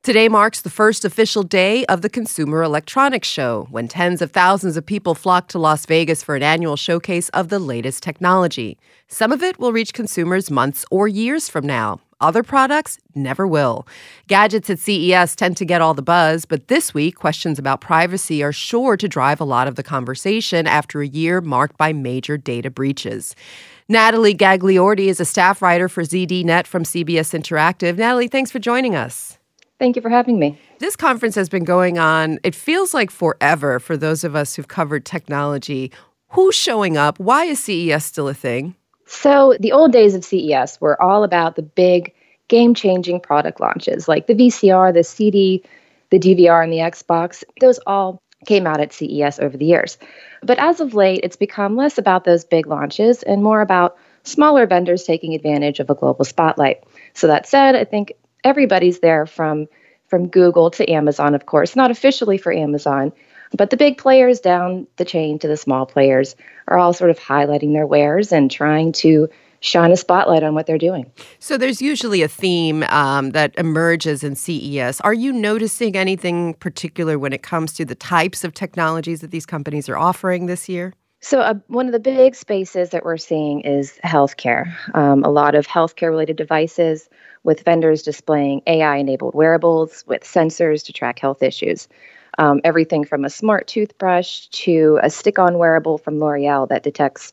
Today marks the first official day of the Consumer Electronics Show, when tens of thousands of people flock to Las Vegas for an annual showcase of the latest technology. Some of it will reach consumers months or years from now. Other products never will. Gadgets at CES tend to get all the buzz, but this week, questions about privacy are sure to drive a lot of the conversation after a year marked by major data breaches. Natalie Gagliordi is a staff writer for ZDNet from CBS Interactive. Natalie, thanks for joining us. Thank you for having me. This conference has been going on, it feels like forever for those of us who've covered technology. Who's showing up? Why is CES still a thing? So the old days of CES were all about the big game-changing product launches like the VCR, the CD, the DVR, and the Xbox. Those all came out at CES over the years. But as of late, it's become less about those big launches and more about smaller vendors taking advantage of a global spotlight. So that said, I think everybody's there from Google to Amazon, of course, not officially for Amazon, but the big players down the chain to the small players are all sort of highlighting their wares and trying to shine a spotlight on what they're doing. So there's usually a theme that emerges in CES. Are you noticing anything particular when it comes to the types of technologies that these companies are offering this year? So one of the big spaces that we're seeing is healthcare. A lot of healthcare-related devices with vendors displaying AI-enabled wearables with sensors to track health issues. Everything from a smart toothbrush to a stick-on wearable from L'Oreal that detects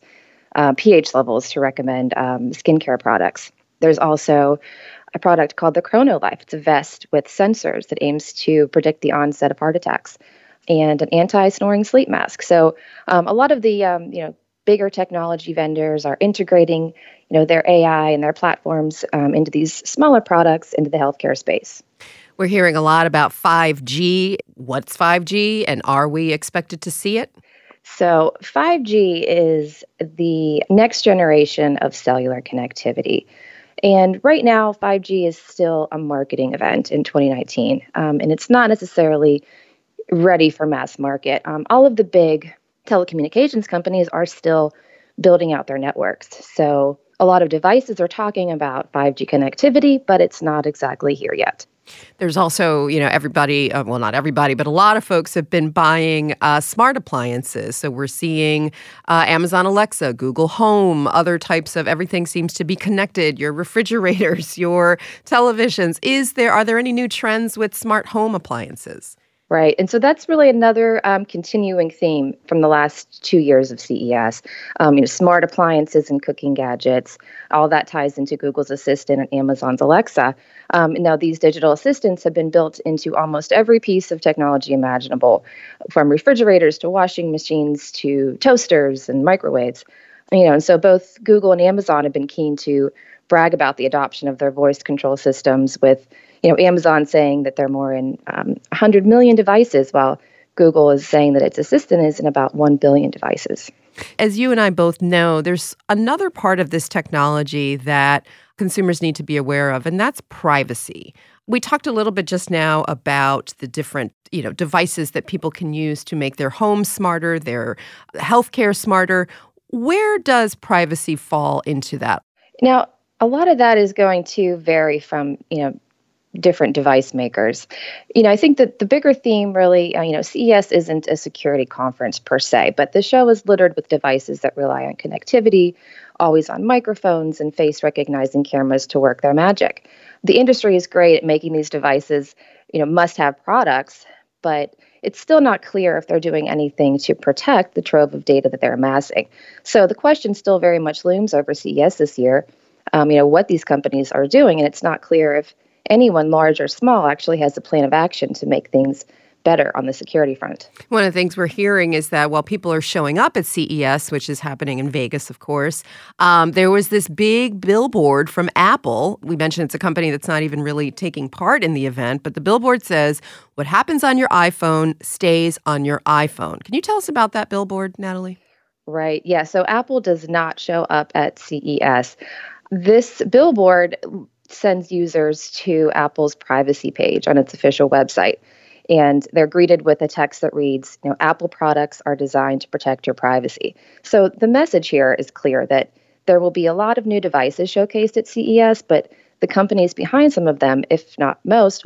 pH levels to recommend skincare products. There's also a product called the ChronoLife. It's a vest with sensors that aims to predict the onset of heart attacks, and an anti-snoring sleep mask. So a lot of the bigger technology vendors are integrating their AI and their platforms into these smaller products into the healthcare space. We're hearing a lot about 5G. What's 5G, and are we expected to see it? So 5G is the next generation of cellular connectivity. And right now, 5G is still a marketing event in 2019, and it's not necessarily ready for mass market. All of the big telecommunications companies are still building out their networks. So a lot of devices are talking about 5G connectivity, but it's not exactly here yet. There's also, everybody, well, not everybody, but a lot of folks have been buying smart appliances. So we're seeing Amazon Alexa, Google Home, other types of everything seems to be connected, your refrigerators, your televisions. Are there any new trends with smart home appliances? Right. And so that's really another continuing theme from the last 2 years of CES. Smart appliances and cooking gadgets, all that ties into Google's Assistant and Amazon's Alexa. Now, these digital assistants have been built into almost every piece of technology imaginable, from refrigerators to washing machines to toasters and microwaves. And so both Google and Amazon have been keen to brag about the adoption of their voice control systems, with Amazon saying that they're more in 100 million devices, while Google is saying that its assistant is in about 1 billion devices. As you and I both know, there's another part of this technology that consumers need to be aware of, and that's privacy. We talked a little bit just now about the different, devices that people can use to make their homes smarter, their healthcare smarter. Where does privacy fall into that? Now, a lot of that is going to vary from, different device makers. I think that the bigger theme really, CES isn't a security conference per se, but the show is littered with devices that rely on connectivity, always on microphones and face recognizing cameras to work their magic. The industry is great at making these devices, must-have products, but it's still not clear if they're doing anything to protect the trove of data that they're amassing. So the question still very much looms over CES this year, what these companies are doing, and it's not clear if anyone, large or small, actually has a plan of action to make things better on the security front. One of the things we're hearing is that while people are showing up at CES, which is happening in Vegas, of course, there was this big billboard from Apple. We mentioned it's a company that's not even really taking part in the event, but the billboard says, "What happens on your iPhone stays on your iPhone." Can you tell us about that billboard, Natalie? Right. Yeah. So Apple does not show up at CES. This billboard sends users to Apple's privacy page on its official website. And they're greeted with a text that reads, Apple products are designed to protect your privacy. So the message here is clear that there will be a lot of new devices showcased at CES, but the companies behind some of them, if not most, will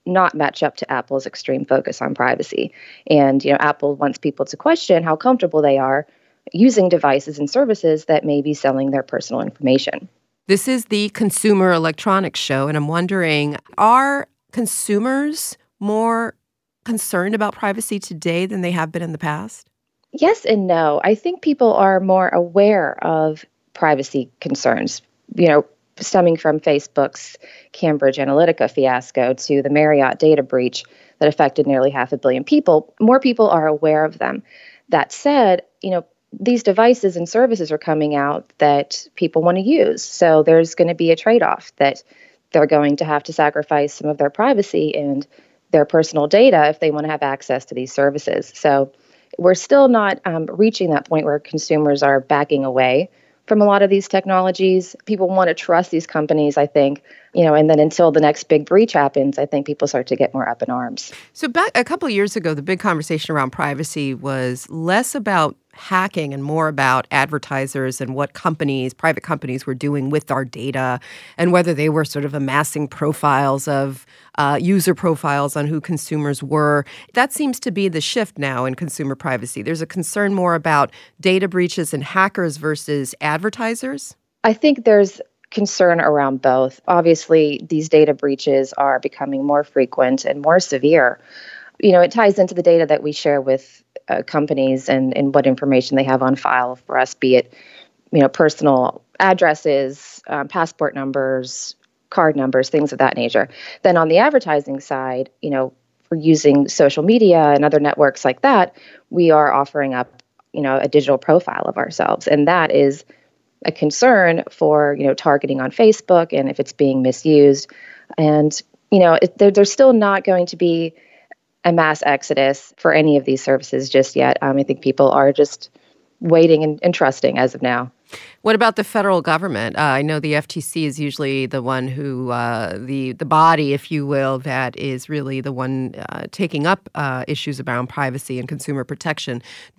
not match up to Apple's extreme focus on privacy. And, Apple wants people to question how comfortable they are using devices and services that may be selling their personal information. This is the Consumer Electronics Show, and I'm wondering, are consumers more concerned about privacy today than they have been in the past? Yes and no. I think people are more aware of privacy concerns, stemming from Facebook's Cambridge Analytica fiasco to the Marriott data breach that affected nearly 500 million people. More people are aware of them. That said, these devices and services are coming out that people want to use. So there's going to be a trade-off that they're going to have to sacrifice some of their privacy and their personal data if they want to have access to these services. So we're still not reaching that point where consumers are backing away from a lot of these technologies. People want to trust these companies, I think, and then until the next big breach happens, I think people start to get more up in arms. So back a couple of years ago, the big conversation around privacy was less about hacking and more about advertisers and what private companies were doing with our data and whether they were sort of amassing profiles of user profiles on who consumers were. That seems to be the shift now in consumer privacy. There's a concern more about data breaches and hackers versus advertisers. I think there's concern around both. Obviously, these data breaches are becoming more frequent and more severe. It ties into the data that we share with companies and what information they have on file for us, be it, personal addresses, passport numbers, card numbers, things of that nature. Then on the advertising side, for using social media and other networks like that, we are offering up, a digital profile of ourselves. And that is a concern for, targeting on Facebook and if it's being misused. And, there's still not going to be a mass exodus for any of these services just yet. I think people are just waiting and trusting as of now. What about the federal government? I know the FTC is usually the one who, the body, if you will, that is really the one taking up issues around privacy and consumer protection.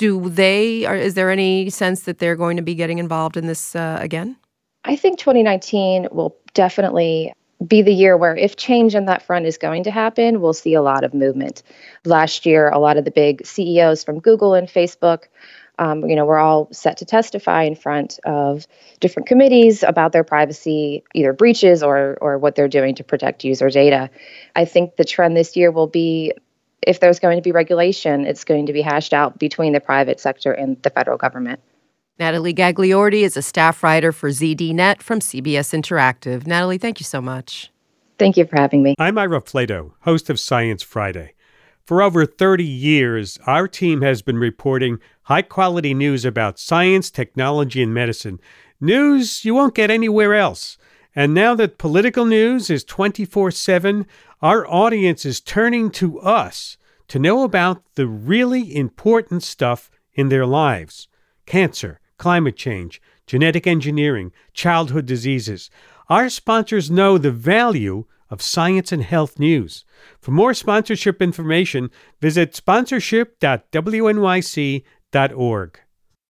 Is there any sense that they're going to be getting involved in this again? I think 2019 will definitely be the year where if change on that front is going to happen, we'll see a lot of movement. Last year, a lot of the big CEOs from Google and Facebook, were all set to testify in front of different committees about their privacy, either breaches or what they're doing to protect user data. I think the trend this year will be, if there's going to be regulation, it's going to be hashed out between the private sector and the federal government. Natalie Gagliordi is a staff writer for ZDNet from CBS Interactive. Natalie, thank you so much. Thank you for having me. I'm Ira Flato, host of Science Friday. For over 30 years, our team has been reporting high-quality news about science, technology, and medicine. News you won't get anywhere else. And now that political news is 24/7, our audience is turning to us to know about the really important stuff in their lives. Cancer, climate change, genetic engineering, childhood diseases. Our sponsors know the value of science and health news. For more sponsorship information, visit sponsorship.wnyc.org.